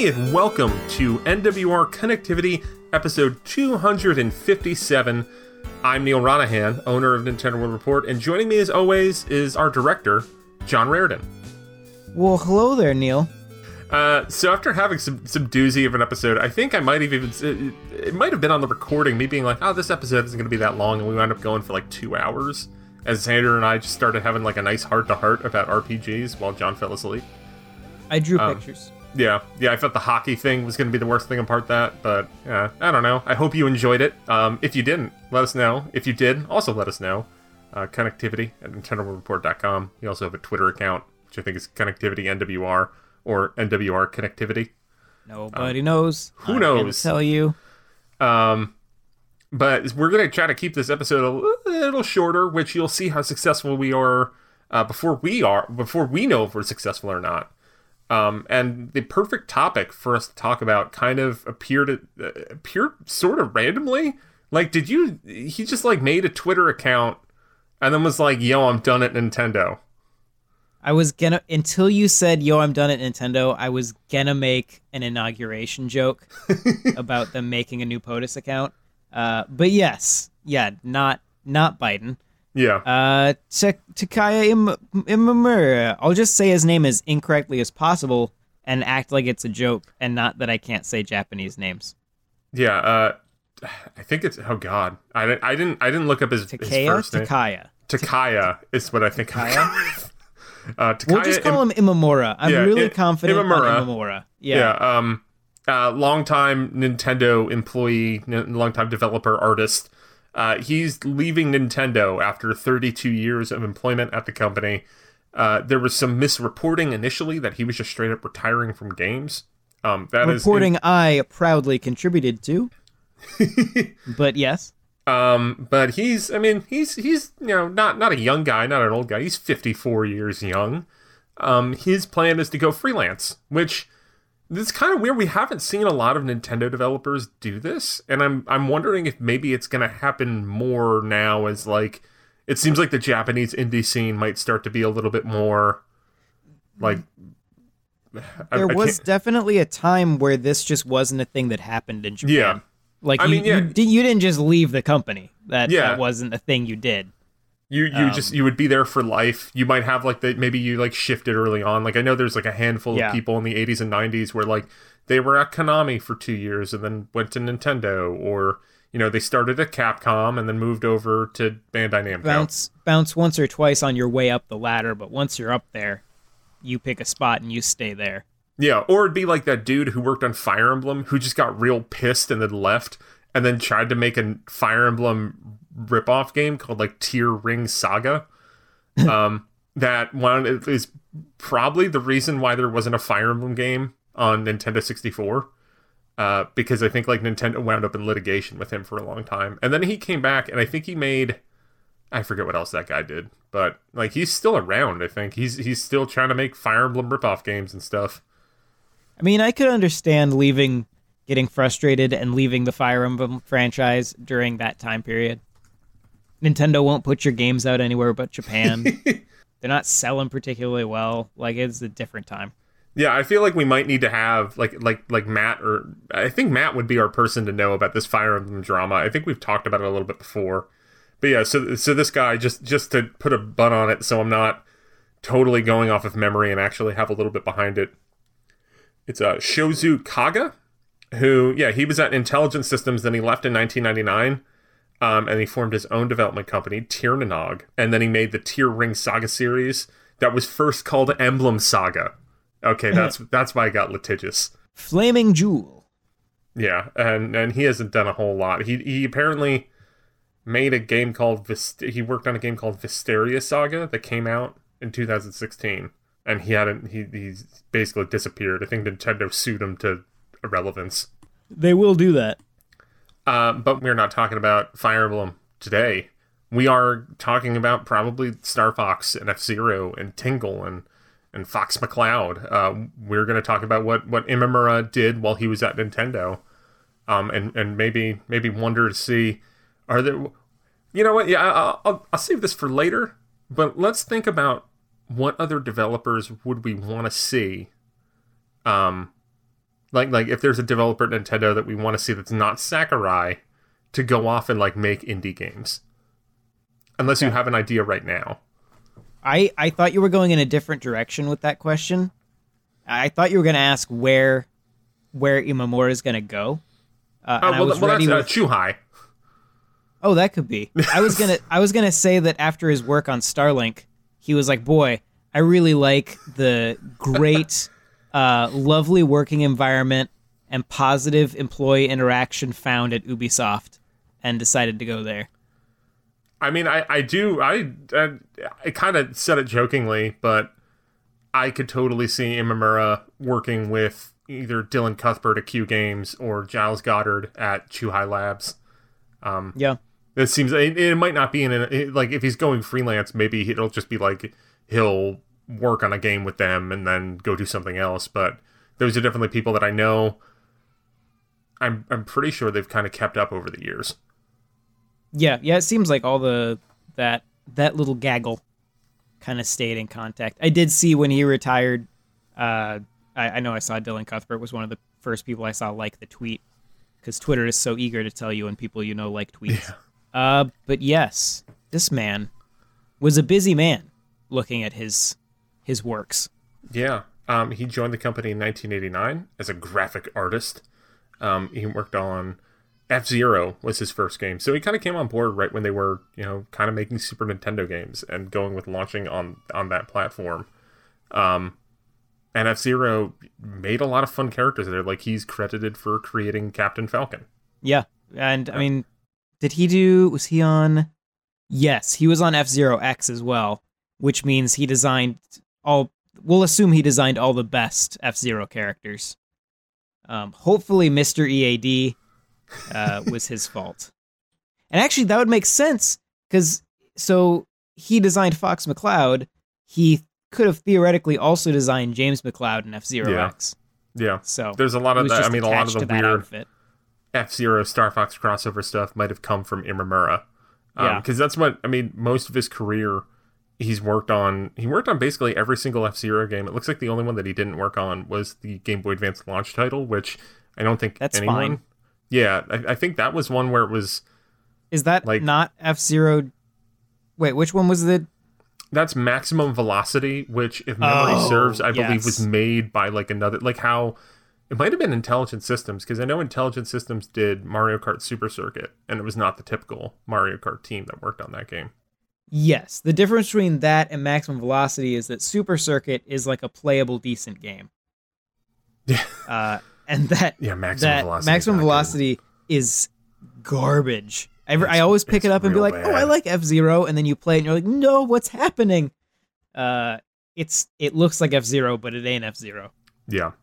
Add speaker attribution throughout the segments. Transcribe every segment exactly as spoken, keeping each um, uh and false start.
Speaker 1: Hey, and welcome to N W R Connectivity, episode two hundred fifty-seven. I'm Neil Ronahan, owner of Nintendo World Report, and joining me as always is our director, John Raridan.
Speaker 2: Well, hello there, Neil.
Speaker 1: Uh, so after having some, some doozy of an episode, I think I might have even, it, it might have been on the recording, me being like, oh, this episode isn't going to be that long, and we wound up going for like two hours, as Sandra and I just started having like a nice heart-to-heart about R P Gs while John fell asleep.
Speaker 2: I drew
Speaker 1: um,
Speaker 2: pictures.
Speaker 1: Yeah, yeah, I thought the hockey thing was going to be the worst thing apart that, but yeah, I don't know. I hope you enjoyed it. Um, if you didn't, let us know. If you did, also let us know. Uh, connectivity at Nintendo World Report dot com. We also have a Twitter account, which I think is Connectivity N W R or N W R Connectivity.
Speaker 2: Nobody
Speaker 1: um,
Speaker 2: knows.
Speaker 1: Who
Speaker 2: I'm
Speaker 1: knows?
Speaker 2: Tell you.
Speaker 1: Um, but we're going to try to keep this episode a little shorter, which you'll see how successful we are uh, before we are before we know if we're successful or not. Um, and the perfect topic for us to talk about kind of appeared uh, appeared sort of randomly. Like, did you? He just like made a Twitter account and then was like, "Yo, I'm done at Nintendo."
Speaker 2: I was gonna until you said, "Yo, I'm done at Nintendo." I was gonna make an inauguration joke about them making a new POTUS account. Uh, but yes, yeah, not not Biden.
Speaker 1: Yeah.
Speaker 2: Uh, Takaya Im- Imamura. I'll just say his name as incorrectly as possible and act like it's a joke and not that I can't say Japanese names.
Speaker 1: Yeah. Uh, I think it's. Oh God, I didn't. I didn't. I didn't look up his, his
Speaker 2: Takaya.
Speaker 1: first name.
Speaker 2: Takaya.
Speaker 1: Takaya is what I think.
Speaker 2: Takaya.
Speaker 1: uh, Takaya
Speaker 2: We'll just call Im- him Imamura. I'm
Speaker 1: yeah,
Speaker 2: really
Speaker 1: I-
Speaker 2: confident
Speaker 1: Imamura.
Speaker 2: on Imamura. Yeah.
Speaker 1: Yeah. Um. Uh. Longtime Nintendo employee, n- longtime developer, artist. Uh, he's leaving Nintendo after thirty-two years of employment at the company. Uh, there was some misreporting initially that he was just straight up retiring from games. Um, that
Speaker 2: Reporting
Speaker 1: is in-
Speaker 2: I proudly contributed to. But yes.
Speaker 1: Um, but he's, I mean, he's, he's, you know, not, not a young guy, not an old guy. He's fifty-four years young. Um, his plan is to go freelance, which it's kind of weird. We haven't seen a lot of Nintendo developers do this. And I'm, I'm wondering if maybe it's going to happen more now as like, it seems like the Japanese indie scene might start to be a little bit more like, I,
Speaker 2: There
Speaker 1: I
Speaker 2: was
Speaker 1: can't-
Speaker 2: definitely a time where this just wasn't a thing that happened in Japan.
Speaker 1: Yeah.
Speaker 2: Like,
Speaker 1: I
Speaker 2: you,
Speaker 1: mean, yeah.
Speaker 2: you, di- you didn't just leave the company. That,
Speaker 1: Yeah.
Speaker 2: that wasn't a thing you did.
Speaker 1: You you
Speaker 2: Um,
Speaker 1: just you would be there for life. You might have like the maybe you like shifted early on. Like I know there's like a handful
Speaker 2: Yeah.
Speaker 1: of people in the eighties and nineties where like they were at Konami for two years and then went to Nintendo, or you know they started at Capcom and then moved over to Bandai Namco.
Speaker 2: Bounce, bounce once or twice on your way up the ladder, but once you're up there, you pick a spot and you stay there.
Speaker 1: Yeah, or it'd be like that dude who worked on Fire Emblem who just got real pissed and then left and then tried to make a Fire Emblem ripoff game called like Tier Ring Saga. Um, that one is probably the reason why there wasn't a Fire Emblem game on Nintendo sixty-four. Uh, because I think like Nintendo wound up in litigation with him for a long time. And then he came back and I think he made, I forget what else that guy did, but like he's still around. I think he's, he's still trying to make Fire Emblem ripoff games and stuff.
Speaker 2: I mean, I could understand leaving, getting frustrated and leaving the Fire Emblem franchise during that time period. Nintendo won't put your games out anywhere but Japan. They're not selling particularly well. Like, it's a different time.
Speaker 1: Yeah, I feel like we might need to have like like like Matt, or I think Matt would be our person to know about this Fire Emblem drama. I think we've talked about it a little bit before. But yeah, so so this guy, just just to put a bun on it so I'm not totally going off of memory and actually have a little bit behind it. It's uh, Shozu Kaga, who, yeah, he was at Intelligent Systems, then he left in nineteen ninety-nine. Um, and he formed his own development company, Tier Nanog, and then he made the Tier Ring Saga series that was first called Emblem Saga. Okay, that's that's why I got litigious.
Speaker 2: Flaming Jewel.
Speaker 1: Yeah, and, and he hasn't done a whole lot. He he apparently made a game called Vist- he worked on a game called Visteria Saga that came out in two thousand sixteen, and he hadn't he he's basically disappeared. I think Nintendo sued him to irrelevance.
Speaker 2: They will do that.
Speaker 1: Uh, but we're not talking about Fire Emblem today. We are talking about probably Star Fox and F-Zero and Tingle and, and Fox McCloud. Uh, we're going to talk about what, what Imamura did while he was at Nintendo. Um, and, and maybe maybe wonder to see, are there... You know what? Yeah, I'll, I'll, I'll save this for later. But let's think about what other developers would we want to see um, Like like if there's a developer at Nintendo that we want to see that's not Sakurai, to go off and like make indie games. Unless you have an idea right now.
Speaker 2: I, I thought you were going in a different direction with that question. I thought you were going to ask where where Imamura is going to go. Uh,
Speaker 1: Oh,
Speaker 2: and I
Speaker 1: well,
Speaker 2: was
Speaker 1: well
Speaker 2: ready
Speaker 1: that's
Speaker 2: with,
Speaker 1: uh, Chuhai.
Speaker 2: Oh, that could be. I was gonna I was gonna say that after his work on Starlink, he was like, "Boy, I really like the great, uh, lovely working environment and positive employee interaction found at Ubisoft," and decided to go there.
Speaker 1: I mean, I, I do, I, I, I kind of said it jokingly, but I could totally see Imamura working with either Dylan Cuthbert at Q Games or Giles Goddard at Chuhai Labs. Um,
Speaker 2: Yeah.
Speaker 1: It seems, it, it might not be in, a, it, like, if he's going freelance, maybe it'll just be like, he'll work on a game with them and then go do something else, but those are definitely people that I know. I'm, I'm pretty sure they've kind of kept up over the years.
Speaker 2: Yeah, yeah, it seems like all the that that little gaggle kind of stayed in contact. I did see when he retired, uh, I, I know I saw Dylan Cuthbert was one of the first people I saw like the tweet, because Twitter is so eager to tell you when people you know like tweets.
Speaker 1: Yeah.
Speaker 2: Uh, but yes, this man was a busy man looking at his his works.
Speaker 1: Yeah. Um, he joined the company in nineteen eighty-nine as a graphic artist. Um, he worked on F-Zero was his first game. So he kind of came on board right when they were, you know, kind of making Super Nintendo games and going with launching on, on that platform. Um, and F-Zero made a lot of fun characters there. Like, he's credited for creating Captain Falcon.
Speaker 2: Yeah, and I mean, did he do, was he on, yes, he was on F-Zero X as well, which means he designed all, we'll assume he designed all the best F-Zero characters. Um, hopefully Mister E A D uh, was his fault. And actually, that would make sense, because, so, he designed Fox McCloud, he could have theoretically also designed James McCloud in F-Zero
Speaker 1: Yeah.
Speaker 2: X.
Speaker 1: Yeah.
Speaker 2: So,
Speaker 1: There's a lot of
Speaker 2: he was
Speaker 1: that. I
Speaker 2: just
Speaker 1: mean, a lot of
Speaker 2: attached
Speaker 1: the
Speaker 2: to that
Speaker 1: weird
Speaker 2: outfit.
Speaker 1: F-Zero Star Fox crossover stuff might have come from Imamura. Um,
Speaker 2: Yeah.
Speaker 1: Because that's what, I mean, most of his career, he's worked on, he worked on basically every single F-Zero game. It looks like the only one that he didn't work on was the Game Boy Advance launch title, which I don't think
Speaker 2: That's
Speaker 1: anyone...
Speaker 2: fine.
Speaker 1: Yeah, I, I think that was one where it was...
Speaker 2: Is that
Speaker 1: like-
Speaker 2: not F-Zero? Wait, which one was the...
Speaker 1: That's Maximum Velocity, which, if memory
Speaker 2: Oh,
Speaker 1: serves, I believe
Speaker 2: yes.
Speaker 1: was made by like another... Like how... It might have been Intelligent Systems, because I know Intelligent Systems did Mario Kart Super Circuit, and it was not the typical Mario Kart team that worked on that game.
Speaker 2: Yes, the difference between that and Maximum Velocity is that Super Circuit is like a playable, decent game.
Speaker 1: Yeah.
Speaker 2: Uh, and that,
Speaker 1: Yeah, Maximum
Speaker 2: that
Speaker 1: Velocity.
Speaker 2: Maximum
Speaker 1: is not
Speaker 2: Velocity is garbage. I, I
Speaker 1: It's-
Speaker 2: always pick
Speaker 1: it's
Speaker 2: it up and be
Speaker 1: real
Speaker 2: like,
Speaker 1: bad.
Speaker 2: oh, I like F-Zero, and then you play it and you're like, no, what's happening? Uh, it's It looks like F-Zero, but it ain't F-Zero.
Speaker 1: good. Yeah.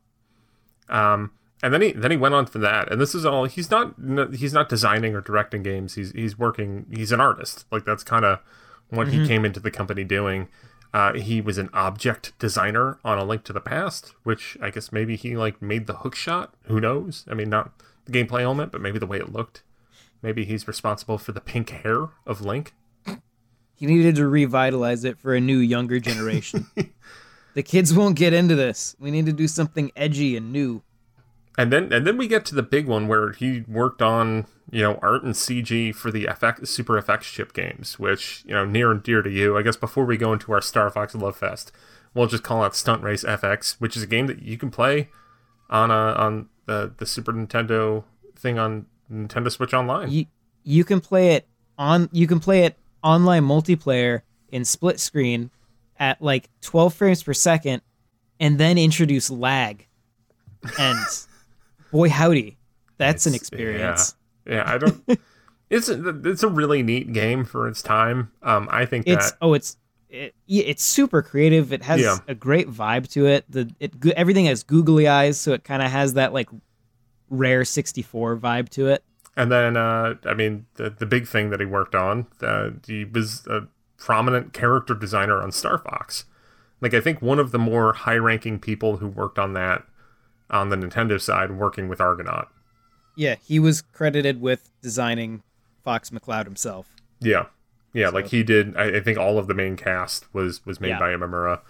Speaker 1: Um, and then he then he went on for that, and this is all. He's not he's not designing or directing games. He's he's working. He's an artist. Like that's kind of what
Speaker 2: Mm-hmm.
Speaker 1: he came into the company doing. Uh, he was an object designer on A Link to the Past, which I guess maybe he like made the hook shot. Who knows? I mean, not the gameplay element, but maybe the way it looked. Maybe he's responsible for the pink hair of Link.
Speaker 2: He needed to revitalize it for a new, younger generation. The kids won't get into this. We need to do something edgy and new.
Speaker 1: And then and then we get to the big one where he worked on, you know, art and C G for the F X, Super F X chip games, which, you know, near and dear to you. I guess before we go into our Star Fox Love Fest, we'll just call it Stunt Race F X, which is a game that you can play on uh, on the, the Super Nintendo thing on Nintendo Switch Online.
Speaker 2: You you can play it on you can play it online multiplayer in split screen at like twelve frames per second, and then introduce lag. And boy howdy, that's an
Speaker 1: It's-
Speaker 2: experience.
Speaker 1: Yeah, yeah I don't. it's a, it's a really neat game for its time. Um, I think
Speaker 2: It's
Speaker 1: that
Speaker 2: oh it's it, yeah, it's super creative. It has
Speaker 1: Yeah.
Speaker 2: a great vibe to it. The it go- everything has googly eyes, so it kind of has that like Rare sixty-four vibe to it.
Speaker 1: And then, uh, I mean, the the big thing that he worked on, uh, he was a prominent character designer on Star Fox. Like, I think one of the more high-ranking people who worked on that on the Nintendo side, working with Argonaut.
Speaker 2: Yeah, he was credited with designing Fox McCloud himself.
Speaker 1: Yeah, yeah,
Speaker 2: So-
Speaker 1: like he did. I, I think all of the main cast was was made
Speaker 2: Yeah.
Speaker 1: by Imamura.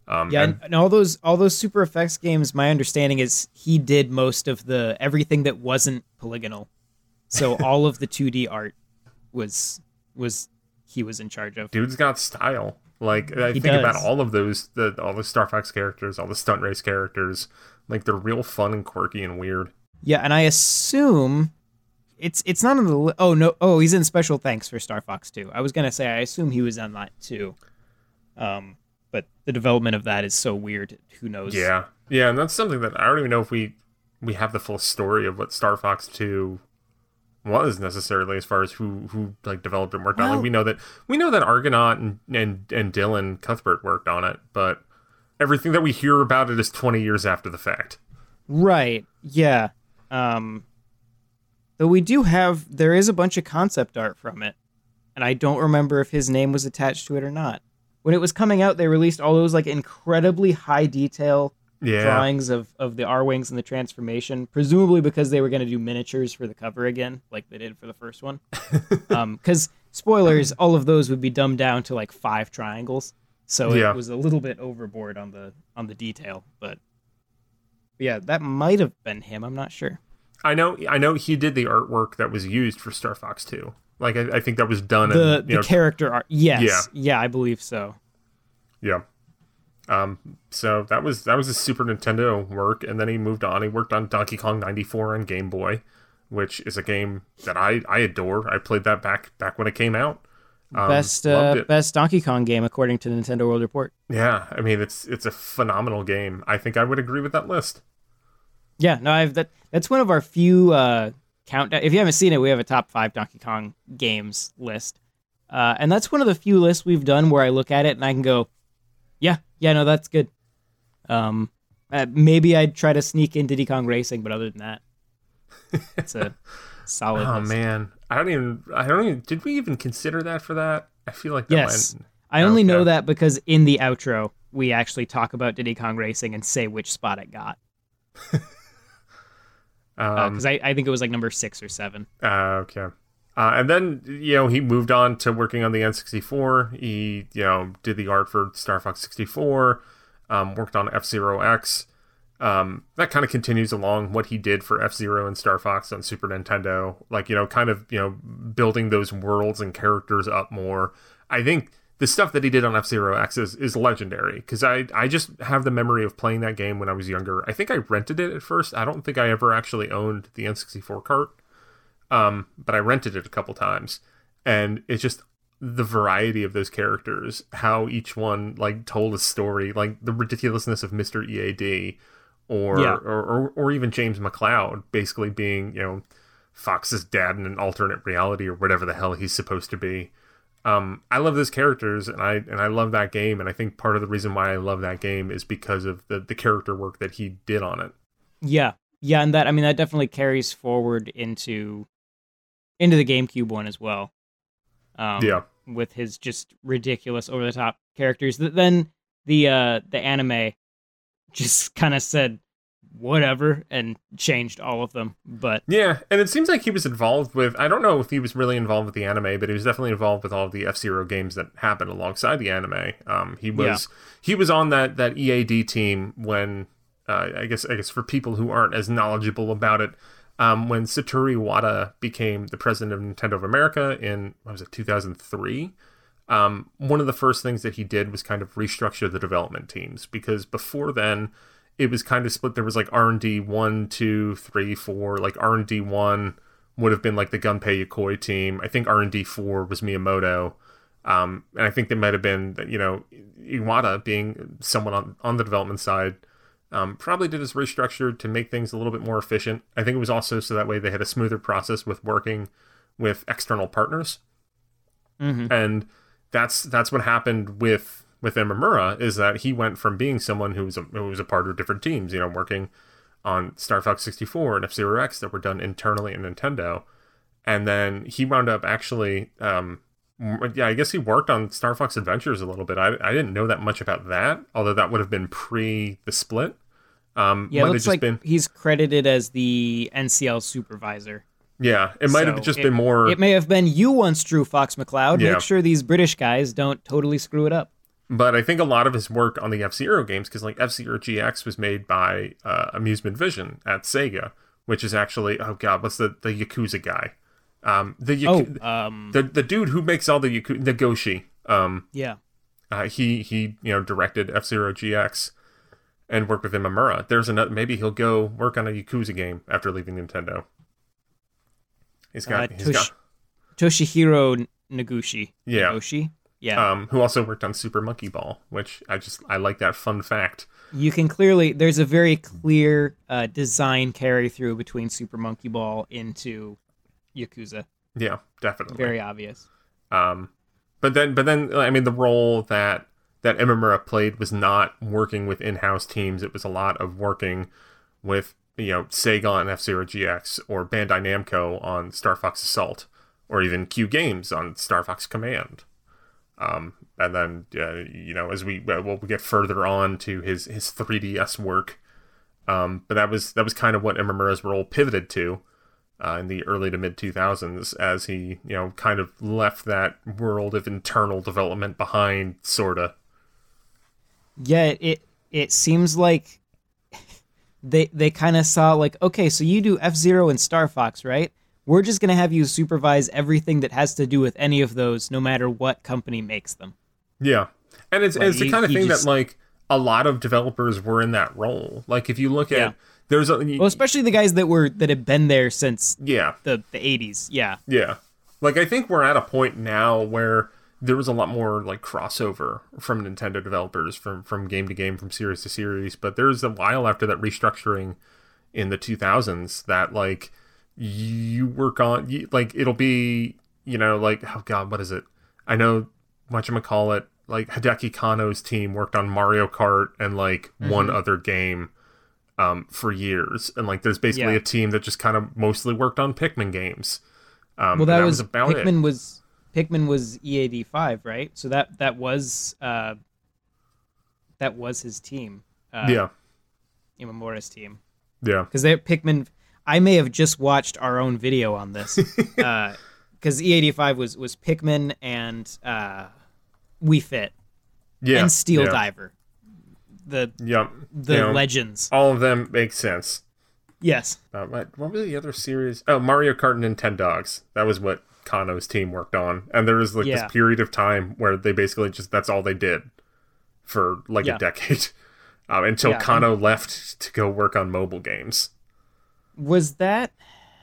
Speaker 1: Um,
Speaker 2: Yeah,
Speaker 1: and,
Speaker 2: and, and all those all those Super Effects games, my understanding is he did most of the everything that wasn't polygonal. So all of the two D art was was he was in charge of.
Speaker 1: dude's got style. Like I
Speaker 2: He
Speaker 1: think about
Speaker 2: does.
Speaker 1: all of those, the all the Star Fox characters, all the Stunt Race characters. Like they're real fun and quirky and weird.
Speaker 2: Yeah, and I assume it's it's not on the li- oh no oh he's in Special Thanks for Star Fox two. I was gonna say I assume he was on that too. Um, but the development of that is so weird. Who knows?
Speaker 1: Yeah, yeah, and that's something that I don't even know if we we have the full story of what Star Fox two was necessarily, as far as who who like developed and worked on it.
Speaker 2: Well-
Speaker 1: Like, we know that we know that Argonaut and, and and Dylan Cuthbert worked on it, but everything that we hear about it is twenty years after the fact.
Speaker 2: Right. Yeah. Um, though we do have there is a bunch of concept art from it, and I don't remember if his name was attached to it or not. When it was coming out, they released all those like incredibly high detail
Speaker 1: Yeah,
Speaker 2: drawings of, of the R-Wings and the transformation, presumably because they were going to do miniatures for the cover again, like they did for the first one. um, because, spoilers, all of those would be dumbed down to like five triangles, so
Speaker 1: Yeah.
Speaker 2: it was a little bit overboard on the on the detail. But yeah, that might have been him. I'm not sure.
Speaker 1: I know. I know he did the artwork that was used for Star Fox two. Like I, I think that was done.
Speaker 2: The
Speaker 1: in,
Speaker 2: the
Speaker 1: you know,
Speaker 2: character art, yes,
Speaker 1: Yeah.
Speaker 2: yeah, I believe so.
Speaker 1: Yeah. Um, so that was that was his Super Nintendo work, and then he moved on. He worked on Donkey Kong ninety-four on Game Boy, which is a game that I, I adore. I played that back back when it came out. Um,
Speaker 2: best
Speaker 1: loved
Speaker 2: uh,
Speaker 1: it.
Speaker 2: best Donkey Kong game according to the Nintendo World Report.
Speaker 1: Yeah, I mean it's it's a phenomenal game. I think I would agree with that list.
Speaker 2: Yeah, no, I've that. That's one of our few uh, countdown. If you haven't seen it, we have a top five Donkey Kong games list, uh, and that's one of the few lists we've done where I look at it and I can go, yeah, yeah, no, that's good. Um, uh, maybe I'd try to sneak in Diddy Kong Racing, but other than that, it's a solid.
Speaker 1: Oh
Speaker 2: list.
Speaker 1: man, I don't even I don't even did we even consider that for that? I feel like that
Speaker 2: Yes,
Speaker 1: went,
Speaker 2: I only know
Speaker 1: Okay.
Speaker 2: that because in the outro we actually talk about Diddy Kong Racing and say which spot it got.
Speaker 1: um,
Speaker 2: Because I, I think it was like number six or seven.
Speaker 1: Uh, okay. Uh, and then, you know, he moved on to working on the N sixty-four. He, you know, did the art for Star Fox sixty-four, um, worked on F-Zero X. Um, that kind of continues along what he did for F-Zero and Star Fox on Super Nintendo. Like, you know, kind of, you know, building those worlds and characters up more. I think the stuff that he did on F-Zero X is, is legendary, because I, I just have the memory of playing that game when I was younger. I think I rented it at first. I don't think I ever actually owned the N sixty-four cart. Um, but I rented it a couple times, and it's just the variety of those characters, how each one like told a story, like the ridiculousness of Mister E A D, or,
Speaker 2: Yeah.
Speaker 1: or, or or even James McCloud basically being, you know, Fox's dad in an alternate reality or whatever the hell he's supposed to be. Um, I love those characters, and I and I love that game, and I think part of the reason why I love that game is because of the the character work that he did on it.
Speaker 2: Yeah, yeah, and that I mean that definitely carries forward into into the GameCube one as well. Um,
Speaker 1: Yeah.
Speaker 2: with his just ridiculous over the top characters. Th- Then the uh, the anime just kind of said whatever and changed all of them. But
Speaker 1: Yeah, and it seems like he was involved with, I don't know if he was really involved with the anime, but he was definitely involved with all of the F-Zero games that happened alongside the anime. Um, he was he was on that, that E A D team when, uh, I guess I guess for people who aren't as knowledgeable about it, um, when Satoru Iwata became the president of Nintendo of America in, what was it, two thousand three? Um, one of the first things that he did was kind of restructure the development teams, because before then, it was kind of split. There was like R and D one, two, three, four. Like R and D one would have been like the Gunpei Yokoi team. I think R and D four was Miyamoto. Um, and I think they might have been, you know, Iwata being someone on, on the development side, um, probably did his restructure to make things a little bit more efficient. I think it was also so that way they had a smoother process with working with external partners.
Speaker 2: mhm.
Speaker 1: And that's that's what happened with with Imamura, is that he went from being someone who was a, who was a part of different teams, you know, working on Star Fox sixty-four and F-Zero X that were done internally at Nintendo, and then he wound up actually, um, yeah, I guess he worked on Star Fox Adventures a little bit. I I didn't know that much about that, although that would have been pre the split. Um,
Speaker 2: Yeah, it
Speaker 1: might have
Speaker 2: looks
Speaker 1: just
Speaker 2: like
Speaker 1: been,
Speaker 2: he's credited as the N C L supervisor.
Speaker 1: yeah, it might have
Speaker 2: So
Speaker 1: just
Speaker 2: it-
Speaker 1: been more.
Speaker 2: It may have been you once, Drew Fox McCloud.
Speaker 1: Yeah.
Speaker 2: Make sure these British guys don't totally screw it up.
Speaker 1: But I think a lot of his work on the F-Zero games, because like F-Zero G X was made by uh, Amusement Vision at Sega, which is actually, oh god, what's the, the Yakuza guy? Um, the Yaku-
Speaker 2: oh, um,
Speaker 1: the the dude who makes all the Yakuza, Nagoshi. Um,
Speaker 2: yeah.
Speaker 1: Uh, he he you know directed F-Zero G X and worked with Imamura. There's another, maybe he'll go work on a Yakuza game after leaving Nintendo. He's got
Speaker 2: uh,
Speaker 1: he's
Speaker 2: Tosh-
Speaker 1: got
Speaker 2: Toshihiro Nagushi.
Speaker 1: Yeah.
Speaker 2: Nagoshi? Yeah.
Speaker 1: Um, who also worked on Super Monkey Ball, which I just I like that fun fact.
Speaker 2: You can clearly, there's a very clear uh, design carry through between Super Monkey Ball into Yakuza.
Speaker 1: Yeah, definitely.
Speaker 2: Very obvious.
Speaker 1: Um, but then, but then, I mean, the role that that Imamura played was not working with in-house teams. It was a lot of working with, you know, Sega on F-Zero G X, or Bandai Namco on Star Fox Assault, or even Q Games on Star Fox Command. Um, and then, uh, you know, as we uh, we'll get further on to his his three D S work, um, but that was that was kind of what Imamura's role pivoted to. Uh, in the early to mid two thousands, as he, you know, kind of left that world of internal development behind, sorta.
Speaker 2: Yeah, it it seems like they they kind of saw like, okay, so you do F-Zero and Star Fox, right? We're just gonna have you supervise everything that has to do with any of those, no matter what company makes them.
Speaker 1: Yeah, and it's,
Speaker 2: Like,
Speaker 1: it's the
Speaker 2: he-
Speaker 1: kind of
Speaker 2: he
Speaker 1: thing
Speaker 2: just-
Speaker 1: that like a lot of developers were in that role. Like if you look at
Speaker 2: Yeah.
Speaker 1: there's a
Speaker 2: Well, especially the guys that were that have been there since
Speaker 1: yeah
Speaker 2: the the eighties. Yeah.
Speaker 1: yeah like I think we're at a point now where there was a lot more like crossover from Nintendo developers from from game to game, from series to series. But there's a while after that restructuring in the two thousands that like you work on you, like it'll be, you know, like, oh god, what is it? I know whatchamacallit, like Hideki Kano's team worked on Mario Kart and like
Speaker 2: Mm-hmm.
Speaker 1: one other game um, for years, and like there's basically
Speaker 2: Yeah.
Speaker 1: a team that just kind of mostly worked on Pikmin games. Um,
Speaker 2: Well,
Speaker 1: and
Speaker 2: that, was,
Speaker 1: about
Speaker 2: Pikmin
Speaker 1: it.
Speaker 2: was Pikmin was E A D five, right? So that that was uh, that was his team. Uh,
Speaker 1: Yeah,
Speaker 2: Imamura's team.
Speaker 1: yeah,
Speaker 2: Because they Pikmin. I may have just watched our own video on this. Because E A D five was was Pikmin and uh, Wii Fit
Speaker 1: yeah,
Speaker 2: and Steel
Speaker 1: yeah,
Speaker 2: Diver. The
Speaker 1: yeah.
Speaker 2: the
Speaker 1: You know,
Speaker 2: legends.
Speaker 1: all of them make sense.
Speaker 2: Yes.
Speaker 1: Uh, what, what was the other series? Oh, Mario Kart and Nintendogs. That was what Kano's team worked on. And there was like
Speaker 2: Yeah.
Speaker 1: this period of time where they basically just, that's all they did for like
Speaker 2: Yeah.
Speaker 1: a decade. Um, until
Speaker 2: Yeah,
Speaker 1: Kano left to go work on mobile games.
Speaker 2: Was that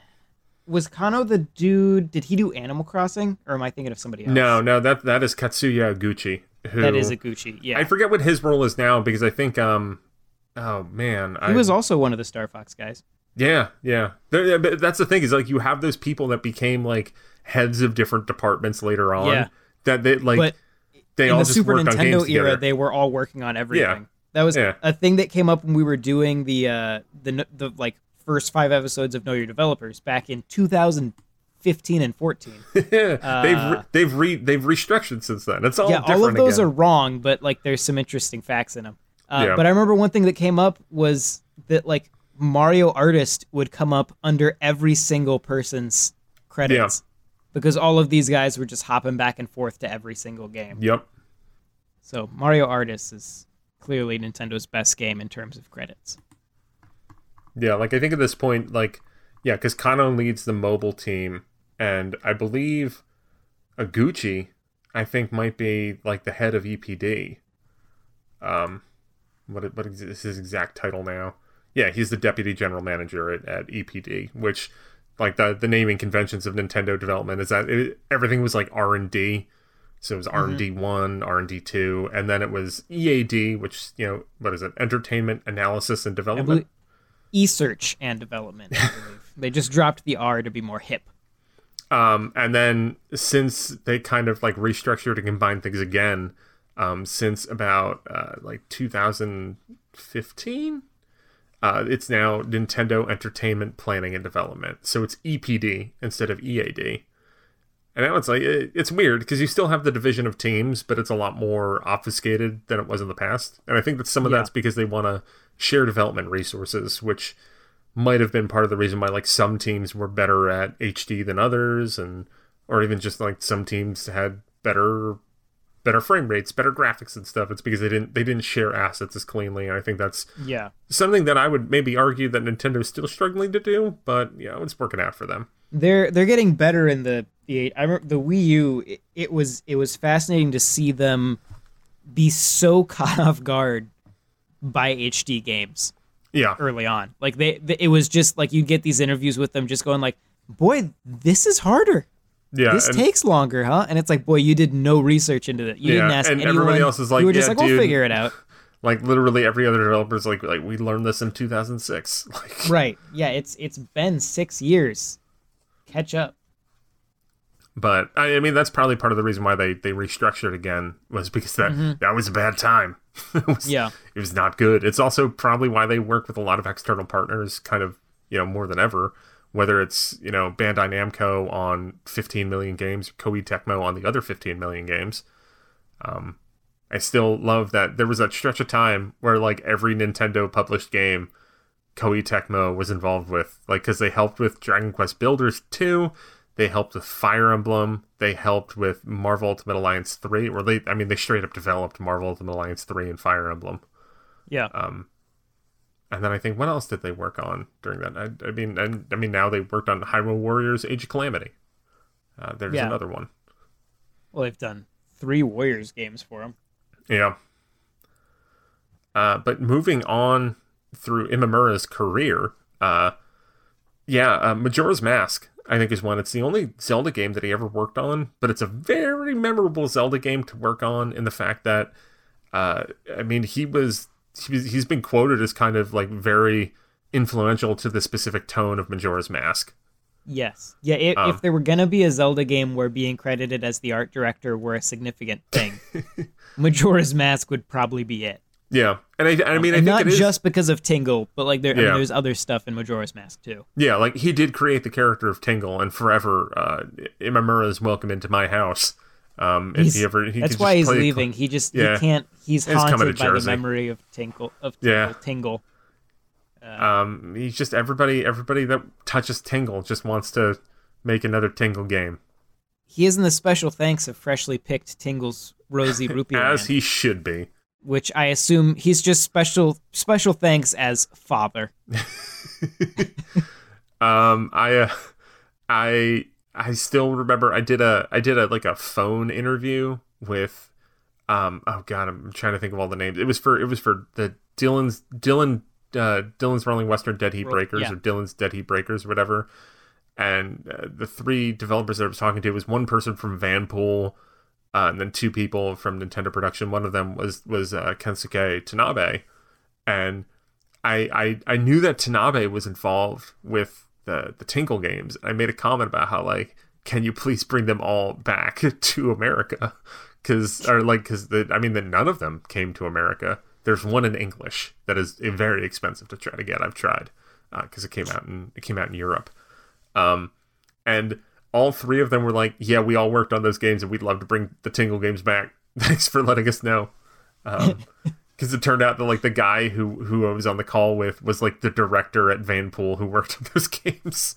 Speaker 2: was Kano the dude? Did he do Animal Crossing, or am I thinking of somebody else?
Speaker 1: No, no, that that is Katsuya Gucci. Who,
Speaker 2: that is Iguchi. Yeah,
Speaker 1: I forget what his role is now, because I think, um, oh man.
Speaker 2: he
Speaker 1: I,
Speaker 2: was also one of the Star Fox guys.
Speaker 1: Yeah, yeah. There, yeah, but that's the thing, is like you have those people that became like heads of different departments later on.
Speaker 2: Yeah.
Speaker 1: That they like
Speaker 2: But
Speaker 1: they
Speaker 2: in
Speaker 1: all
Speaker 2: the
Speaker 1: just
Speaker 2: Super
Speaker 1: worked on games
Speaker 2: Nintendo
Speaker 1: together.
Speaker 2: era, they were all working on everything.
Speaker 1: Yeah.
Speaker 2: That was
Speaker 1: Yeah.
Speaker 2: a thing that came up when we were doing the uh, the the like first five episodes of Know Your Developers back in two thousand fifteen and fourteen.
Speaker 1: yeah, they've re- they've re- they've restructured since then. It's all
Speaker 2: yeah,
Speaker 1: different
Speaker 2: all of those
Speaker 1: again.
Speaker 2: are wrong, but like there's some interesting facts in them. Uh,
Speaker 1: Yeah.
Speaker 2: But I remember one thing that came up was that like Mario Artist would come up under every single person's credits because all of these guys were just hopping back and forth to every single game.
Speaker 1: Yep.
Speaker 2: So Mario Artist is clearly Nintendo's best game in terms of credits.
Speaker 1: Yeah, like I think at this point, like, yeah, because Kano leads the mobile team, and I believe Aguchi, I think, might be like the head of E P D. Um, what what is his exact title now? Yeah, he's the deputy general manager at, at E P D, which, like, the the naming conventions of Nintendo development is that it, everything was like R and D. So it was R and D one, R and D two, and then it was E A D, which, you know, what is it? Entertainment Analysis and
Speaker 2: I
Speaker 1: Development.
Speaker 2: believe E-search and development, I believe. They just dropped the R to be more hip.
Speaker 1: Um, and then since they kind of like restructured and combined things again, um, since about uh, like two thousand fifteen, uh, it's now Nintendo Entertainment Planning and Development. So it's E P D instead of E A D. And now it's like, it, it's weird because you still have the division of teams, but it's a lot more obfuscated than it was in the past. And I think that some of
Speaker 2: Yeah.
Speaker 1: that's because they want to share development resources, which might have been part of the reason why like some teams were better at H D than others, and or even just like some teams had better better frame rates, better graphics and stuff, it's because they didn't they didn't share assets as cleanly. And I think that's
Speaker 2: yeah
Speaker 1: something that I would maybe argue that Nintendo's still struggling to do, but you know, it's working out for them.
Speaker 2: They're they're getting better in the the eight. I remember the Wii U. It, it was it was fascinating to see them be so caught off guard by H D games.
Speaker 1: Yeah,
Speaker 2: early on, like they, they it was just like you'd get these interviews with them, just going like, "Boy, this is harder.
Speaker 1: Yeah,
Speaker 2: this
Speaker 1: and,
Speaker 2: takes longer, huh?" And it's like, "Boy, you did no research into it. You
Speaker 1: yeah,
Speaker 2: didn't ask
Speaker 1: and
Speaker 2: anyone.
Speaker 1: Everybody else is like,
Speaker 2: you were just
Speaker 1: yeah,
Speaker 2: like, we'll
Speaker 1: dude,
Speaker 2: figure it out."
Speaker 1: Like literally every other developer's like, like we learned this in two thousand six. Like,
Speaker 2: right? Yeah, it's it's been six years. Catch up.
Speaker 1: But I mean, that's probably part of the reason why they, they restructured again, was because that mm-hmm. that was a bad time. it was,
Speaker 2: yeah,
Speaker 1: it was not good. It's also probably why they work with a lot of external partners, kind of, you know, more than ever. Whether it's, you know, Bandai Namco on fifteen million games, Koei Tecmo on the other fifteen million games. Um, I still love that there was that stretch of time where like every Nintendo published game, Koei Tecmo was involved with, like, because they helped with Dragon Quest Builders two. They helped with Fire Emblem. They helped with Marvel Ultimate Alliance three. Or they, I mean, they straight up developed Marvel Ultimate Alliance three and Fire Emblem.
Speaker 2: Yeah.
Speaker 1: Um, and then I think, what else did they work on during that? I, I mean, and I mean, now they worked on Hyrule Warriors: Age of Calamity. Uh, there's
Speaker 2: yeah.
Speaker 1: another one.
Speaker 2: Well, they've done three Warriors games for them.
Speaker 1: Yeah. Uh, but moving on through Imamura's career, uh, yeah, uh, Majora's Mask, I think, is one. It's the only Zelda game that he ever worked on, but it's a very memorable Zelda game to work on in the fact that, uh, I mean, he was, he was, he's been quoted as kind of like very influential to the specific tone of Majora's Mask.
Speaker 2: Yes. Yeah, if, um, if there were going to be a Zelda game where being credited as the art director were a significant thing, Majora's Mask would probably be it.
Speaker 1: Yeah, and I, I mean,
Speaker 2: um, and
Speaker 1: I think
Speaker 2: not
Speaker 1: it is
Speaker 2: just because of Tingle, but like there,
Speaker 1: yeah.
Speaker 2: I mean, there's other stuff in Majora's Mask too.
Speaker 1: Yeah, like he did create the character of Tingle, and forever, uh, Imamura is welcome into my house. Um, if he ever, he
Speaker 2: that's why he's
Speaker 1: play,
Speaker 2: leaving. He just
Speaker 1: yeah.
Speaker 2: he can't. He's
Speaker 1: He's
Speaker 2: haunted by the memory of Tingle. Of Tingle.
Speaker 1: Yeah.
Speaker 2: Tingle.
Speaker 1: Uh, um, he's just everybody. Everybody that touches Tingle just wants to make another Tingle game.
Speaker 2: He is in the special thanks of freshly picked Tingle's Rosy Rupee
Speaker 1: as
Speaker 2: Land,
Speaker 1: he should be.
Speaker 2: Which I assume he's just special special thanks as father.
Speaker 1: um, I, uh, I, I still remember I did a I did a like a phone interview with, um, oh god, I'm trying to think of all the names. It was for it was for the Dylan's Dylan uh, Dylan's Rolling Western Dead Heat Breakers
Speaker 2: yeah.
Speaker 1: or Dylan's Dead Heat Breakers or whatever. And uh, the three developers that I was talking to was one person from Vanpool. Uh, and then two people from Nintendo Production. One of them was was uh, Kensuke Tanabe, and I, I I knew that Tanabe was involved with the the Tingle games. I made a comment about how, like, can you please bring them all back to America? Because or like because the I mean that none of them came to America. There's one in English that is very expensive to try to get. I've tried because uh, it came out in it came out in Europe, um, and. All three of them were like, yeah, we all worked on those games and we'd love to bring the Tingle games back. Thanks for letting us know. Um, because it turned out that like the guy who, who I was on the call with was like the director at Vanpool who worked on those games.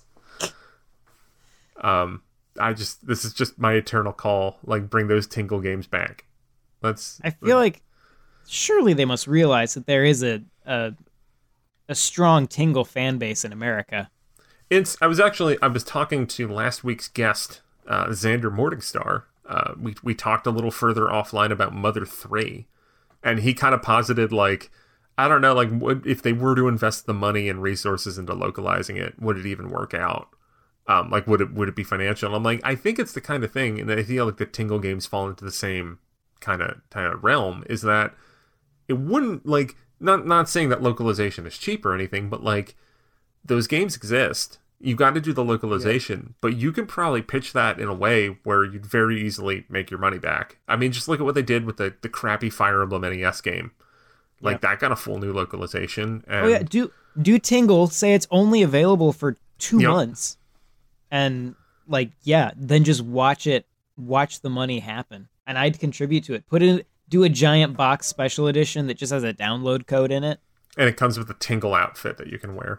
Speaker 1: Um, I just, this is just my eternal call. Like, bring those Tingle games back. Let's.
Speaker 2: I feel like surely they must realize that there is a, a, a strong Tingle fan base in America.
Speaker 1: It's. I was actually. I was talking to last week's guest, uh, Xander Morningstar. Uh, we we talked a little further offline about Mother three, and he kind of posited like, I don't know, like would, if they were to invest the money and resources into localizing it, would it even work out? Um, like would it would it be financial? And I'm like, I think it's the kind of thing, and I feel like the Tingle games fall into the same kind of kind of realm. Is that it wouldn't like not not saying that localization is cheap or anything, but like those games exist. You got to do the localization, yeah. But you can probably pitch that in a way where you'd very easily make your money back. I mean, just look at what they did with the, the crappy Fire Emblem N E S game. Like, yeah. That got a full new localization. And...
Speaker 2: Oh, yeah. Do, do Tingle say it's only available for two yep. months. And, like, yeah, then just watch it, watch the money happen. And I'd contribute to it. Put in, do a giant box special edition that just has a download code in it.
Speaker 1: And it comes with a Tingle outfit that you can wear.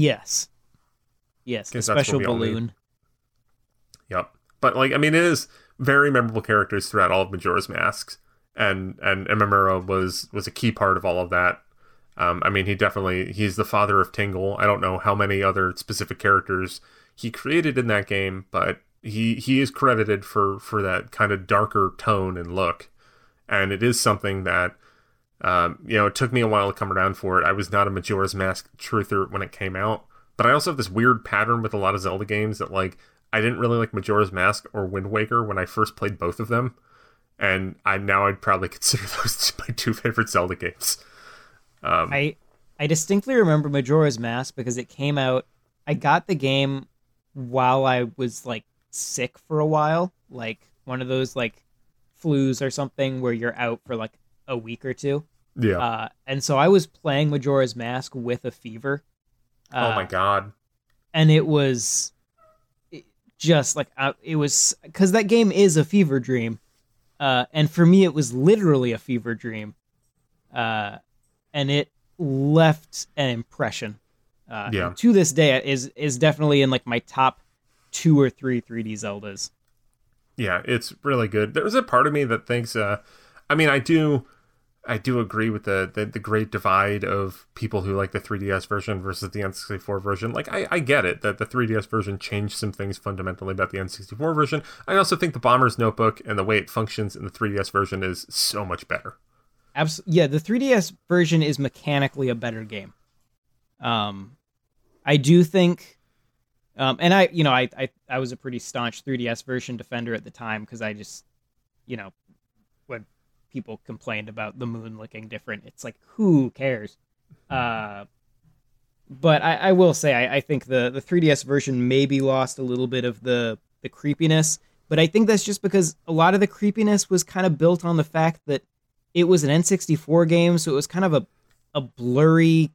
Speaker 2: Yes. Yes, a special balloon.
Speaker 1: Yep. But, like, I mean, it is... very memorable characters throughout all of Majora's Masks, and and Imamura was was a key part of all of that. Um, I mean, he definitely he's the father of Tingle. I don't know how many other specific characters he created in that game, but he he is credited for for that kind of darker tone and look, and it is something that. Um, you know, it took me a while to come around for it. I was not a Majora's Mask truther when it came out, but I also have this weird pattern with a lot of Zelda games that, like, I didn't really like Majora's Mask or Wind Waker when I first played both of them, and I now I'd probably consider those my two favorite Zelda games. Um,
Speaker 2: I I distinctly remember Majora's Mask because it came out. I got the game while I was like sick for a while, like one of those like flus or something where you're out for like a week or two.
Speaker 1: Yeah.
Speaker 2: Uh, and so I was playing Majora's Mask with a fever. Uh,
Speaker 1: oh my god.
Speaker 2: And it was just like, uh, it was, because that game is a fever dream. Uh, and for me, it was literally a fever dream. Uh, and it left an impression. Uh,
Speaker 1: yeah.
Speaker 2: To this day, is is definitely in like my top two or three three D Zeldas.
Speaker 1: Yeah, it's really good. There's a part of me that thinks, uh, I mean, I do... I do agree with the, the the great divide of people who like the three D S version versus the N sixty-four version. Like, I, I get it that the three D S version changed some things fundamentally about the N sixty-four version. I also think the Bomber's Notebook and the way it functions in the three D S version is so much better.
Speaker 2: Abs- yeah, the three D S version is mechanically a better game. Um, I do think, um, and I, you know, I, I, I was a pretty staunch three D S version defender at the time because I just, you know, when people complained about the moon looking different, it's like, who cares? Uh, but I, I will say, I, I think the, the three D S version maybe lost a little bit of the, the creepiness, but I think that's just because a lot of the creepiness was kind of built on the fact that it was an N sixty-four game, so it was kind of a, a blurry,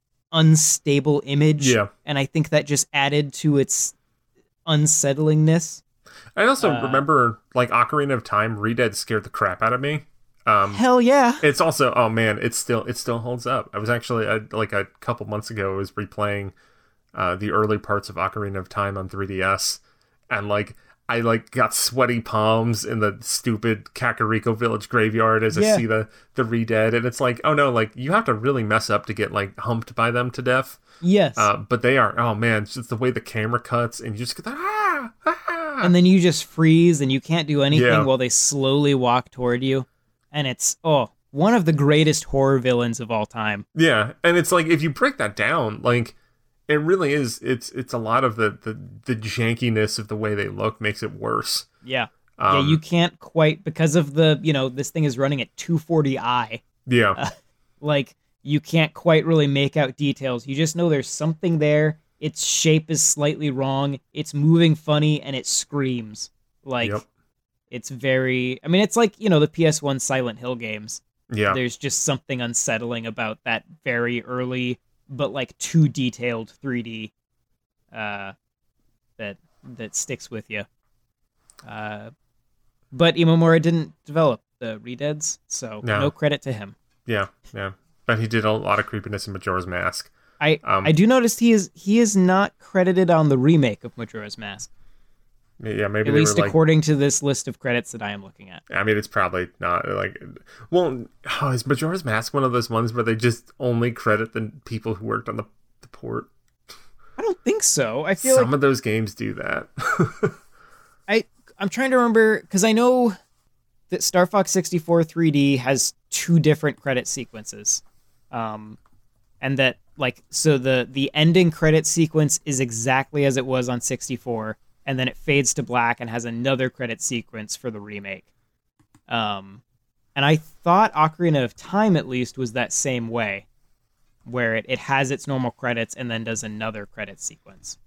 Speaker 2: unstable image.
Speaker 1: Yeah.
Speaker 2: And I think that just added to its unsettlingness.
Speaker 1: I also
Speaker 2: uh,
Speaker 1: remember, like, Ocarina of Time, Redead scared the crap out of me. Um,
Speaker 2: Hell yeah.
Speaker 1: It's also, oh man, it still it still holds up. I was actually, I, like a couple months ago, I was replaying uh, the early parts of Ocarina of Time on three D S, and like, I like got sweaty palms in the stupid Kakariko Village graveyard as
Speaker 2: Yeah.
Speaker 1: I see the, the Redead, and it's like, oh no, like, you have to really mess up to get, like, humped by them to death.
Speaker 2: Yes.
Speaker 1: Uh, but they are, oh man, it's just the way the camera cuts, and you just get the, ah, ah.
Speaker 2: And then you just freeze and you can't do anything
Speaker 1: Yeah.
Speaker 2: while they slowly walk toward you. And it's, oh, one of the greatest horror villains of all time.
Speaker 1: Yeah, and it's like, if you break that down, like, it really is, it's it's a lot of the, the, the jankiness of the way they look makes it worse.
Speaker 2: Yeah.
Speaker 1: Um,
Speaker 2: yeah, you can't quite, because of the, you know, this thing is running at two forty i.
Speaker 1: Yeah.
Speaker 2: Uh, like, you can't quite really make out details. You just know there's something there. Its shape is slightly wrong. It's moving funny, and it screams. Like,
Speaker 1: Yep.
Speaker 2: it's very... I mean, it's like, you know, the P S one Silent Hill games.
Speaker 1: Yeah.
Speaker 2: There's just something unsettling about that very early, but, like, too detailed three D uh, that that sticks with you. Uh, but Imamura didn't develop the Redeads, so
Speaker 1: No.
Speaker 2: no credit to him.
Speaker 1: Yeah, yeah. But he did a lot of creepiness in Majora's Mask.
Speaker 2: I
Speaker 1: Um,
Speaker 2: I do notice he is he is not credited on the remake of Majora's Mask,
Speaker 1: Yeah, maybe
Speaker 2: at
Speaker 1: they
Speaker 2: least
Speaker 1: were like,
Speaker 2: according to this list of credits that I am looking at.
Speaker 1: I mean, it's probably not, like, well, oh, is Majora's Mask one of those ones where they just only credit the people who worked on the, the port?
Speaker 2: I don't think so. I feel
Speaker 1: Some
Speaker 2: like
Speaker 1: of those games do that.
Speaker 2: I I'm trying to remember because I know that Star Fox sixty-four three D has two different credit sequences, um, and that like so the the ending credit sequence is exactly as it was on sixty-four, and then it fades to black and has another credit sequence for the remake. Um, and I thought Ocarina of Time at least was that same way, where it, it has its normal credits and then does another credit sequence.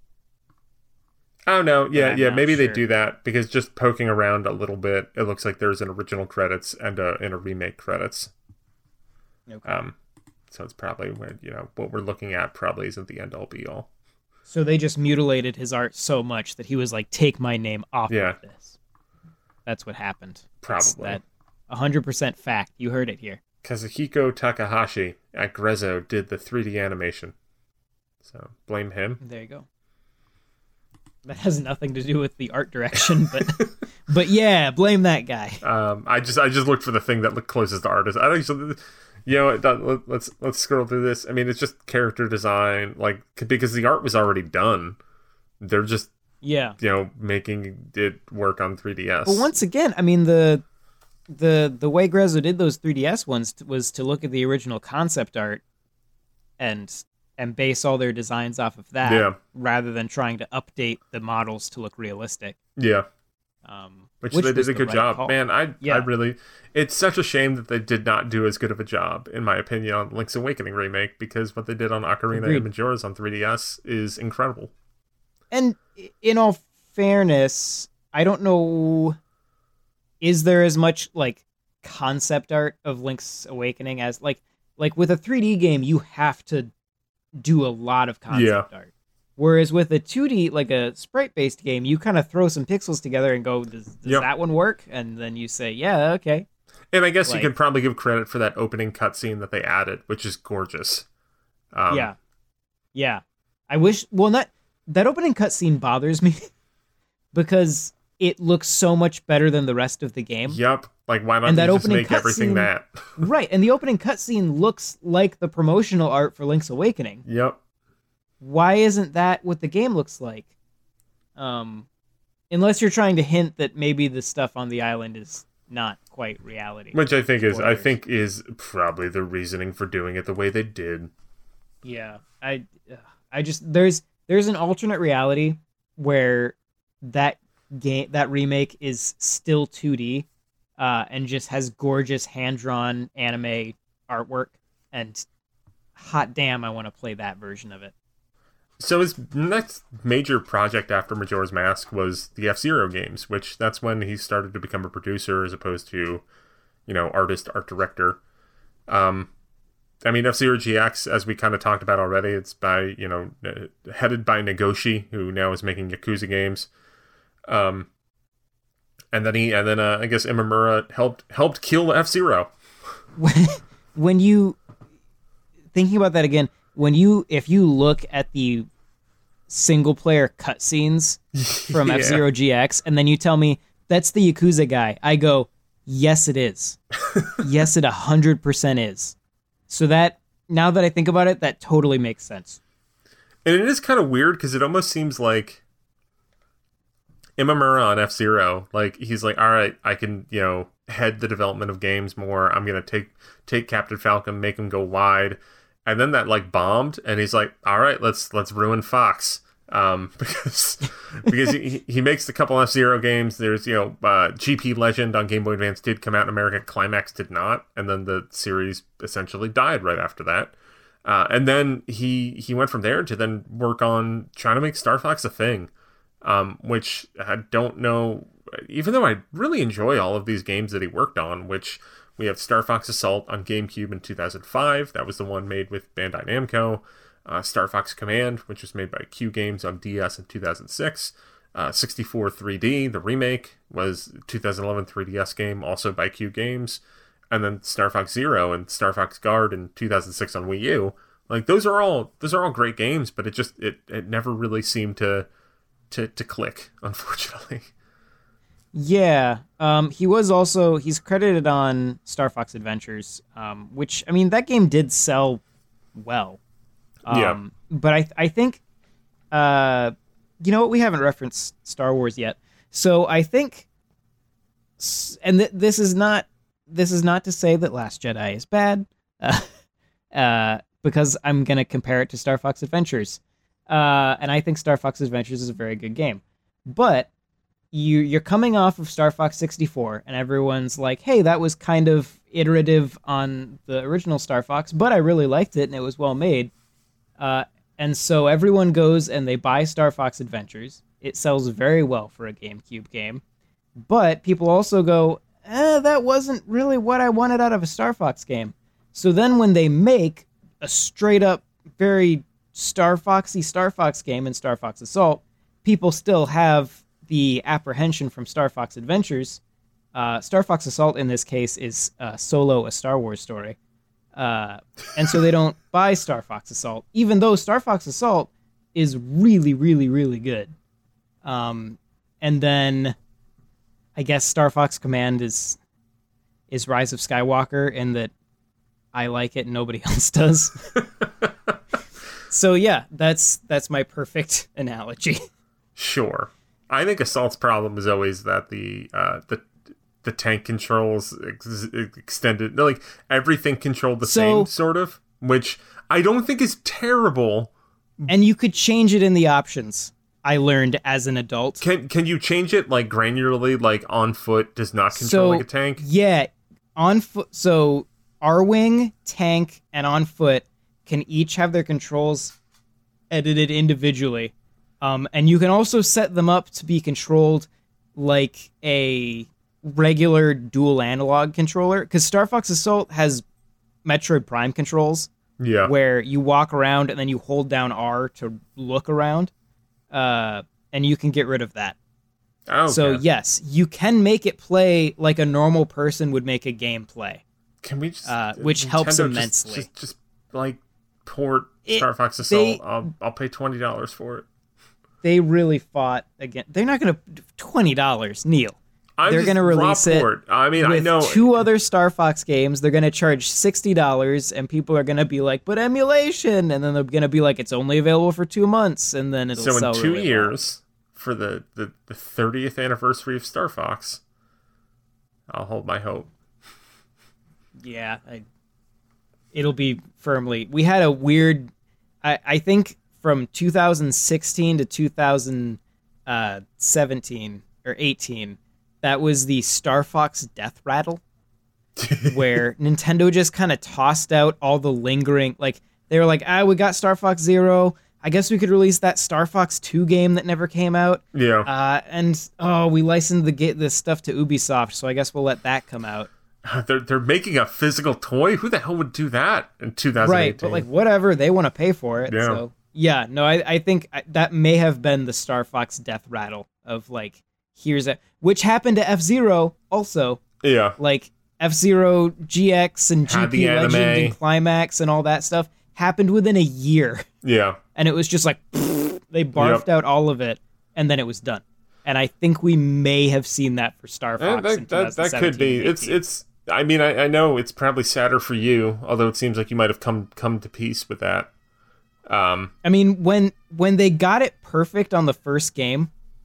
Speaker 1: Oh no, yeah,
Speaker 2: I'm
Speaker 1: yeah,
Speaker 2: not
Speaker 1: maybe they
Speaker 2: sure.
Speaker 1: do that because just poking around a little bit, it looks like there's an original credits and a and a remake credits.
Speaker 2: Okay.
Speaker 1: Um, so it's probably where, you know, what we're looking at probably isn't the end all be all.
Speaker 2: So they just mutilated his art so much that he was like, take my name off
Speaker 1: Yeah.
Speaker 2: of this. That's what happened. That's
Speaker 1: Probably.
Speaker 2: that one hundred percent fact. You heard it here.
Speaker 1: Kazuhiko Takahashi at Grezzo did the three D animation. So blame him.
Speaker 2: There you go. That has nothing to do with the art direction, but But yeah, blame that guy.
Speaker 1: Um, I just I just looked for the thing that looked closest to artist. I think, you know, let, let's let's scroll through this. I mean, it's just character design, like because the art was already done. They're just
Speaker 2: yeah,
Speaker 1: you know, making it work on three D S.
Speaker 2: But once again, I mean the the the way Grezzo did those three D S ones was to look at the original concept art and and base all their designs off of that,
Speaker 1: yeah.
Speaker 2: rather than trying to update the models to look realistic.
Speaker 1: Yeah.
Speaker 2: Um,
Speaker 1: which,
Speaker 2: which
Speaker 1: they did a
Speaker 2: the
Speaker 1: good
Speaker 2: right
Speaker 1: job.
Speaker 2: call.
Speaker 1: Man, I
Speaker 2: yeah.
Speaker 1: I really... It's such a shame that they did not do as good of a job, in my opinion, on Link's Awakening remake, because what they did on Ocarina
Speaker 2: Agreed.
Speaker 1: and Majora's on three D S is incredible.
Speaker 2: And in all fairness, I don't know... Is there as much, like, concept art of Link's Awakening as... Like, like with a three D game, you have to do a lot of concept
Speaker 1: yeah.
Speaker 2: art. Whereas with a two D, like a sprite-based game, you kind of throw some pixels together and go, does, does
Speaker 1: yep.
Speaker 2: that one work? And then you say, yeah, okay.
Speaker 1: And I guess
Speaker 2: like,
Speaker 1: you could probably give credit for that opening cutscene that they added, which is gorgeous. Um,
Speaker 2: yeah. Yeah. I wish... Well, not, that opening cutscene bothers me because it looks so much better than the rest of the game.
Speaker 1: Yep. Like, why not
Speaker 2: and that
Speaker 1: just
Speaker 2: opening
Speaker 1: make everything
Speaker 2: scene,
Speaker 1: that?
Speaker 2: Right. And the opening cutscene looks like the promotional art for Link's Awakening.
Speaker 1: Yep.
Speaker 2: Why isn't that what the game looks like? Um, unless you're trying to hint that maybe the stuff on the island is not quite reality.
Speaker 1: Which I think is,
Speaker 2: Spoilers.
Speaker 1: I think is probably the reasoning for doing it the way they did.
Speaker 2: Yeah, I, I just there's there's an alternate reality where that game that remake is still two D, uh, and just has gorgeous hand drawn anime artwork, and hot damn, I want to play that version of it.
Speaker 1: So his next major project after Majora's Mask was the F-Zero games, which that's when he started to become a producer as opposed to, you know, artist, art director. Um, I mean, F-Zero G X, as we kind of talked about already, it's by, you know, headed by Nagoshi, who now is making Yakuza games. Um, and then he, and then uh, I guess Imamura helped helped kill F-Zero.
Speaker 2: When you thinking about that again. When you, if you look at the single player cutscenes from yeah. F-Zero G X, and then you tell me that's the Yakuza guy, I go, yes, it is. Yes, it a hundred percent is. So that, now that I think about it, that totally makes sense.
Speaker 1: And it is kind of weird because it almost seems like Imamura on F-Zero, like he's like, all right, I can, you know, head the development of games more. I'm gonna take take Captain Falcon, make him go wide. And then that like bombed, and he's like, "All right, let's let's ruin Fox," um, because because he, he makes a couple F-Zero games. There's you know uh, G P Legend on Game Boy Advance did come out in America, Climax did not, and then the series essentially died right after that. Uh, and then he he went from there to then work on trying to make Star Fox a thing, um, which I don't know. Even though I really enjoy all of these games that he worked on, which. We have Star Fox Assault on GameCube in two thousand five. That was the one made with Bandai Namco. Uh, Star Fox Command, which was made by Q Games on D S in two thousand six. Uh, sixty-four three D, the remake, was two thousand eleven three D S game, also by Q Games. And then Star Fox Zero and Star Fox Guard in two thousand six on Wii U. Like those are all those are all great games, but it just it, it never really seemed to to to click, unfortunately.
Speaker 2: Yeah, um, he was also, he's credited on Star Fox Adventures, um, which, I mean, that game did sell well. Um,
Speaker 1: yeah.
Speaker 2: But I I think, uh, you know what, we haven't referenced Star Wars yet. So I think, and th- this is not, this is not to say that Last Jedi is bad, uh, uh, because I'm going to compare it to Star Fox Adventures. Uh, and I think Star Fox Adventures is a very good game. But You, you're coming off of Star Fox sixty-four, and everyone's like, hey, that was kind of iterative on the original Star Fox, but I really liked it, and it was well made. Uh, and so everyone goes and they buy Star Fox Adventures. It sells very well for a GameCube game. But people also go, eh, that wasn't really what I wanted out of a Star Fox game. So then when they make a straight-up, very Star Foxy Star Fox game in Star Fox Assault, people still have the apprehension from Star Fox Adventures. Uh, Star Fox Assault, in this case, is uh, solo a Star Wars story. Uh, and so they don't buy Star Fox Assault, even though Star Fox Assault is really, really, really good. Um, and then I guess Star Fox Command is is Rise of Skywalker in that I like it and nobody else does. So yeah, that's that's my perfect analogy.
Speaker 1: Sure. I think Assault's problem is always that the uh, the the tank controls ex- extended, like everything controlled the
Speaker 2: So-
Speaker 1: same, sort of, which I don't think is terrible.
Speaker 2: And you could change it in the options. I learned as an adult.
Speaker 1: Can can you change it like granularly, like on foot does not control
Speaker 2: So,
Speaker 1: like a tank?
Speaker 2: Yeah, on foot. So R-Wing, tank, and on foot can each have their controls edited individually. Um, and you can also set them up to be controlled like a regular dual analog controller. Because Star Fox Assault has Metroid Prime controls,
Speaker 1: Yeah.
Speaker 2: where you walk around and then you hold down R to look around. Uh, and you can get rid of that.
Speaker 1: Okay.
Speaker 2: So yes, you can make it play like a normal person would make a game play.
Speaker 1: Can we just
Speaker 2: uh, which
Speaker 1: Nintendo
Speaker 2: helps
Speaker 1: just-
Speaker 2: immensely.
Speaker 1: Just, just, like port
Speaker 2: It-
Speaker 1: Star Fox Assault.
Speaker 2: they-
Speaker 1: I'll I'll pay twenty dollars for it.
Speaker 2: They really fought again. They're not going to twenty dollars, Neil.
Speaker 1: I'm
Speaker 2: They're
Speaker 1: just
Speaker 2: going to
Speaker 1: raw
Speaker 2: release it
Speaker 1: port. I mean, I
Speaker 2: with
Speaker 1: know
Speaker 2: two other Star Fox games. They're going to charge sixty dollars, and people are going to be like, "But emulation," and then they're going to be like, "It's only available for two months," and then it'll
Speaker 1: so
Speaker 2: sell
Speaker 1: in two
Speaker 2: really
Speaker 1: years for the, the the thirtieth anniversary of Star Fox, I'll hold my hope.
Speaker 2: well. Yeah, I, it'll be firmly. We had a weird. I I think from two thousand sixteen to two thousand seventeen or eighteen, that was the Star Fox death rattle, where Nintendo just kind of tossed out all the lingering, like they were like, ah, we got Star Fox Zero. I guess we could release that Star Fox two game that never came out.
Speaker 1: Yeah.
Speaker 2: Uh, and oh, we licensed the ga- this stuff to Ubisoft, so I guess we'll let that come out.
Speaker 1: They're they're making a physical toy. Who the hell would do that in two thousand eighteen?
Speaker 2: Right, but like whatever, they want to pay for it.
Speaker 1: Yeah.
Speaker 2: So yeah, no, I, I think I, that may have been the Star Fox death rattle of like, here's a, which happened to F-Zero also.
Speaker 1: Yeah.
Speaker 2: Like F-Zero G X and
Speaker 1: Had
Speaker 2: G P
Speaker 1: the
Speaker 2: Legend
Speaker 1: anime.
Speaker 2: and Climax and all that stuff happened within a year.
Speaker 1: Yeah.
Speaker 2: And it was just like, they barfed
Speaker 1: Yep.
Speaker 2: out all of it, and then it was done. And I think we may have seen that for Star
Speaker 1: Eh,
Speaker 2: Fox
Speaker 1: that,
Speaker 2: in
Speaker 1: that, that could be.
Speaker 2: twenty seventeen,
Speaker 1: It's it's. I mean, I, I know it's probably sadder for you, although it seems like you might have come come to peace with that. Um,
Speaker 2: I mean, when when they got it perfect on the first game,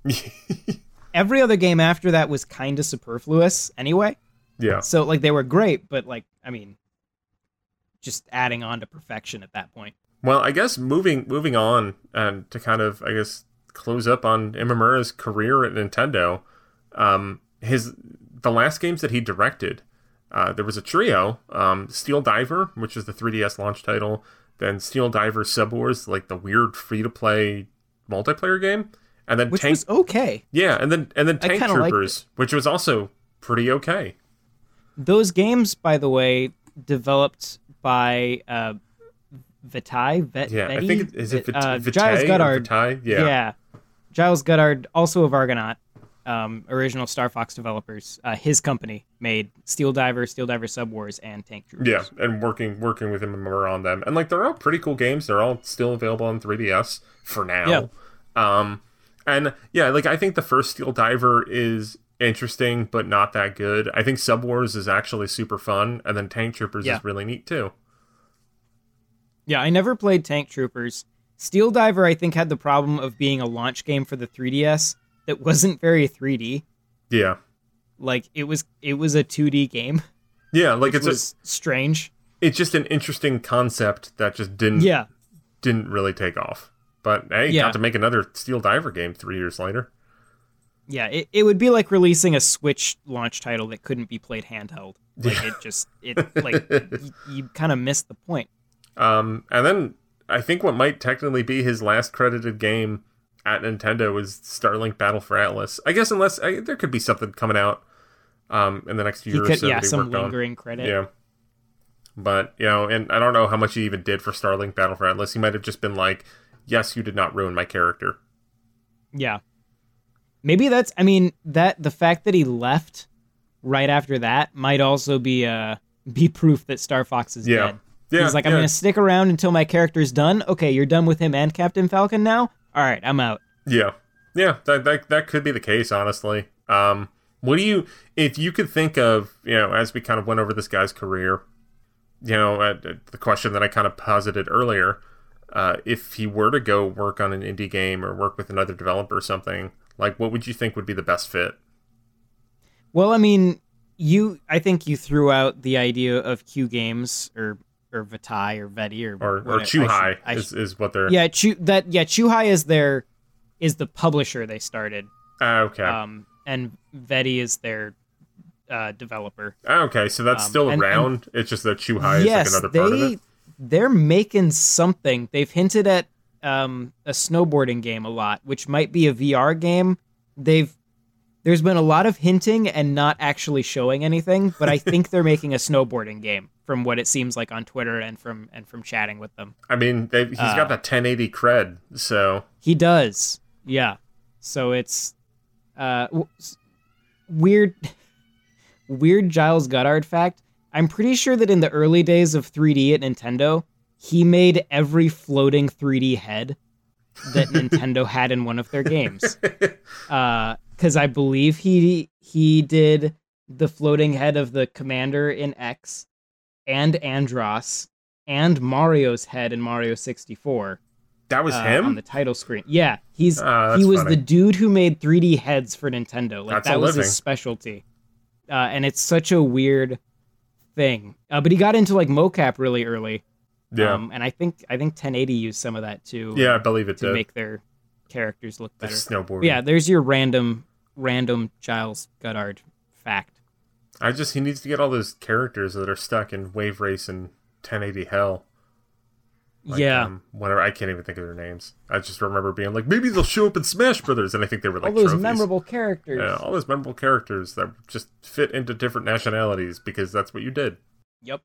Speaker 2: every other game after that was kind of superfluous anyway.
Speaker 1: yeah.
Speaker 2: So like they were great, but like I mean, just adding on to perfection at that point.
Speaker 1: Well, I guess moving moving on and to kind of I guess close up on Imamura's career at Nintendo, um, his the last games that he directed, uh, there was a trio: um, Steel Diver, which is the three D S launch title, then Steel Diver Sub Wars, like the weird free to play multiplayer game, and then
Speaker 2: Which
Speaker 1: Tank.
Speaker 2: was okay.
Speaker 1: Yeah, and then and then
Speaker 2: I
Speaker 1: Tank
Speaker 2: kinda liked
Speaker 1: Troopers, which was also pretty okay.
Speaker 2: Those games, by the way, developed by uh, Vitae. Vet,
Speaker 1: Yeah, I
Speaker 2: Veti?
Speaker 1: think it, is it Vit-
Speaker 2: uh,
Speaker 1: Vitae
Speaker 2: Giles
Speaker 1: or
Speaker 2: Goddard.
Speaker 1: Vitae? Yeah.
Speaker 2: Yeah. Giles Goddard, also of Argonaut, um, original Star Fox developers. Uh, his company made Steel Diver, Steel Diver Sub Wars, and Tank Troopers.
Speaker 1: Yeah, and working working with him and Imamura on them, and like they're all pretty cool games. They're all still available on three D S for now.
Speaker 2: Yeah.
Speaker 1: Um, and yeah, like I think the first Steel Diver is interesting, but not that good. I think Sub Wars is actually super fun, and then Tank Troopers
Speaker 2: Yeah.
Speaker 1: is really neat too.
Speaker 2: Yeah, I never played Tank Troopers. Steel Diver, I think, had the problem of being a launch game for the three D S that wasn't very three D.
Speaker 1: Yeah,
Speaker 2: Like it was, it was a two D game.
Speaker 1: yeah, like
Speaker 2: It
Speaker 1: it's
Speaker 2: was
Speaker 1: a,
Speaker 2: strange.
Speaker 1: it's just an interesting concept that just didn't
Speaker 2: Yeah,
Speaker 1: didn't really take off. But hey,
Speaker 2: Yeah.
Speaker 1: got to make another Steel Diver game three years later.
Speaker 2: yeah. It, it would be like releasing a Switch launch title that couldn't be played handheld. Like it just, it like you, you kind of missed the point.
Speaker 1: Um, and then I think what might technically be his last credited game at Nintendo was Starlink Battle for Atlas. I guess unless I, there could be something coming out um, in the next year
Speaker 2: He
Speaker 1: or
Speaker 2: could,
Speaker 1: so
Speaker 2: yeah,
Speaker 1: that he
Speaker 2: some
Speaker 1: worked on.
Speaker 2: lingering credit.
Speaker 1: Yeah. But, you know, and I don't know how much he even did for Starlink Battle for Atlas. He might have just been like, yes, you did not ruin my character.
Speaker 2: Yeah. Maybe that's, I mean, that the fact that he left right after that might also be uh be proof that Star Fox is
Speaker 1: Yeah.
Speaker 2: dead.
Speaker 1: Yeah,
Speaker 2: He's like, I'm
Speaker 1: yeah.
Speaker 2: going to stick around until my character's done. Okay, you're done with him and Captain Falcon now? All right, I'm out.
Speaker 1: Yeah. Yeah, that, that, that could be the case, honestly. Um, What do you, if you could think of, you know, as we kind of went over this guy's career, you know, uh, the question that I kind of posited earlier, uh, if he were to go work on an indie game or work with another developer or something, like, what would you think would be the best fit?
Speaker 2: Well, I mean, you, I think you threw out the idea of Q Games or or Vitai or Veti or
Speaker 1: or, or
Speaker 2: whatever.
Speaker 1: Chuhai
Speaker 2: I should,
Speaker 1: is, is what they're.
Speaker 2: Yeah, Chu, that yeah, Chuhai is their is the publisher they started.
Speaker 1: Uh, okay.
Speaker 2: Um, and Veti is their uh, developer.
Speaker 1: Okay, so that's
Speaker 2: Um,
Speaker 1: still
Speaker 2: and-
Speaker 1: around.
Speaker 2: and-
Speaker 1: It's just that Chuhai
Speaker 2: yes,
Speaker 1: is like another
Speaker 2: they
Speaker 1: part of it.
Speaker 2: they're making something. They've hinted at um, a snowboarding game a lot, which might be a V R game. They've there's been a lot of hinting and not actually showing anything, but I think they're making a snowboarding game from what it seems like on Twitter and from and from chatting with them.
Speaker 1: I mean, they've, he's
Speaker 2: Uh,
Speaker 1: got that ten eighty cred, so
Speaker 2: He does. Yeah. So it's uh w- s- weird weird Giles Goddard fact. I'm pretty sure that in the early days of three D at Nintendo, he made every floating three D head that Nintendo had in one of their games. Uh cuz I believe he he did the floating head of the commander in X and Andros and Mario's head in Mario sixty-four.
Speaker 1: that was
Speaker 2: uh,
Speaker 1: him.
Speaker 2: on the title screen. Yeah, he's
Speaker 1: Ah, that's
Speaker 2: he was
Speaker 1: funny.
Speaker 2: the dude who made three D heads for Nintendo. Like
Speaker 1: That's a
Speaker 2: that was
Speaker 1: living.
Speaker 2: his specialty. Uh, and it's such a weird thing. Uh, but he got into like mocap really early.
Speaker 1: yeah,
Speaker 2: Um, and I think I think ten eighty used some of that too.
Speaker 1: yeah, I believe it
Speaker 2: to
Speaker 1: did.
Speaker 2: make their characters look
Speaker 1: the
Speaker 2: better.
Speaker 1: snowboarding.
Speaker 2: But yeah, there's your random random Giles Goddard fact.
Speaker 1: I just he needs to get all those characters that are stuck in Wave Race and ten eighty Hell. Like,
Speaker 2: yeah.
Speaker 1: um, whatever. I can't even think of their names. I just remember being like, maybe they'll show up in Smash Brothers, and I think they were like
Speaker 2: All those
Speaker 1: trophies.
Speaker 2: memorable characters.
Speaker 1: Yeah, all those memorable characters that just fit into different nationalities because that's what you did.
Speaker 2: Yep.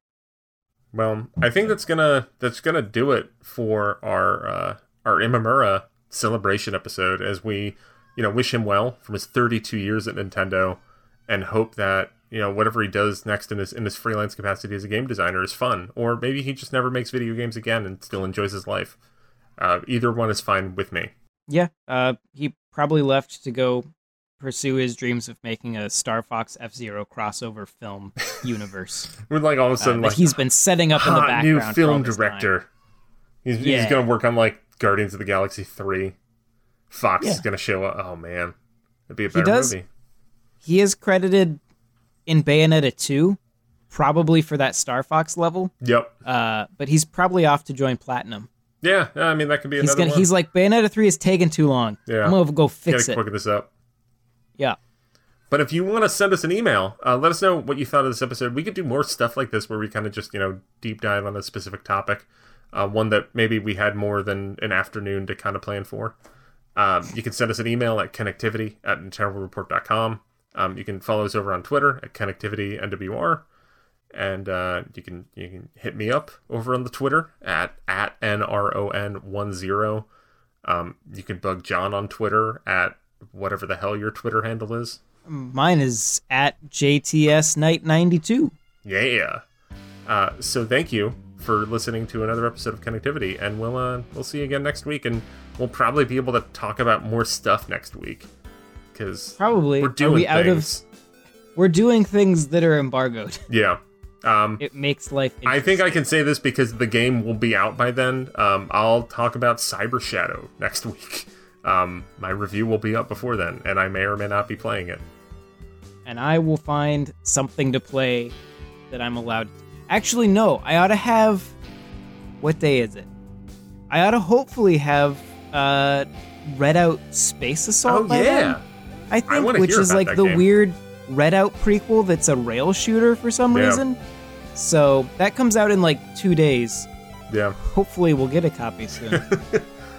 Speaker 1: Well, I think that's gonna that's gonna do it for our uh, our Imamura celebration episode. As we, you know, wish him well from his thirty-two years at Nintendo, and hope that you know whatever he does next in his in his freelance capacity as a game designer is fun, or maybe he just never makes video games again and still enjoys his life. Uh, either one is fine with me.
Speaker 2: Yeah. Uh, he probably left to go pursue his dreams of making a Star Fox F-Zero crossover film universe.
Speaker 1: We're like all of a
Speaker 2: Uh,
Speaker 1: sudden
Speaker 2: that
Speaker 1: like
Speaker 2: he's been setting up in the
Speaker 1: hot
Speaker 2: background.
Speaker 1: new
Speaker 2: for all
Speaker 1: film
Speaker 2: this time.
Speaker 1: director. He's, he's
Speaker 2: Yeah.
Speaker 1: gonna work on like Guardians of the Galaxy three. Fox
Speaker 2: Yeah.
Speaker 1: is gonna show up. Oh man, it'd be a
Speaker 2: He
Speaker 1: better
Speaker 2: does-
Speaker 1: movie.
Speaker 2: He is credited in Bayonetta two, probably for that Star Fox level.
Speaker 1: Yep.
Speaker 2: Uh, but he's probably off to join Platinum.
Speaker 1: Yeah. I mean that could be
Speaker 2: He's
Speaker 1: another
Speaker 2: gonna.
Speaker 1: one.
Speaker 2: He's like Bayonetta three is taking too long.
Speaker 1: Yeah.
Speaker 2: I'm gonna go fix
Speaker 1: Gotta
Speaker 2: it.
Speaker 1: quicken this up.
Speaker 2: Yeah.
Speaker 1: But if you want to send us an email, uh, let us know what you thought of this episode. We could do more stuff like this where we kind of just, you know, deep dive on a specific topic. Uh, one that maybe we had more than an afternoon to kind of plan for. Um, you can send us an email at connectivity at nintendo report dot com. Um, you can follow us over on Twitter at connectivity N W R. And uh, you can you can hit me up over on the Twitter at, at N R O N one zero. Um, you can bug John on Twitter at whatever the hell your Twitter handle is.
Speaker 2: Mine is at J T S Night ninety-two.
Speaker 1: Yeah. Uh, so thank you for listening to another episode of Connectivity, and we'll uh, we'll see you again next week, and we'll probably be able to talk about more stuff next week because
Speaker 2: Probably.
Speaker 1: we're
Speaker 2: Are
Speaker 1: doing
Speaker 2: we out of?
Speaker 1: things.
Speaker 2: We're doing things that are embargoed.
Speaker 1: Yeah. Um,
Speaker 2: It makes life.
Speaker 1: I think I can say this because the game will be out by then. Um, I'll talk about Cyber Shadow next week. Um, my review will be up before then, and I may or may not be playing it.
Speaker 2: And I will find something to play that I'm allowed. Actually, no. I ought to have. What day is it? I ought to hopefully have uh, Redout Space Assault.
Speaker 1: Oh
Speaker 2: by
Speaker 1: yeah.
Speaker 2: then, I think,
Speaker 1: wanna
Speaker 2: which
Speaker 1: hear
Speaker 2: is
Speaker 1: about
Speaker 2: like
Speaker 1: that
Speaker 2: the
Speaker 1: game.
Speaker 2: weird Redout prequel that's a rail shooter for some
Speaker 1: Yeah.
Speaker 2: reason. So that comes out in like two days.
Speaker 1: Yeah.
Speaker 2: Hopefully, we'll get a copy soon.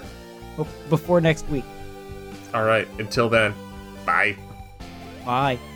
Speaker 2: Hope- Before next week.
Speaker 1: All right. Until then, bye.
Speaker 2: Bye.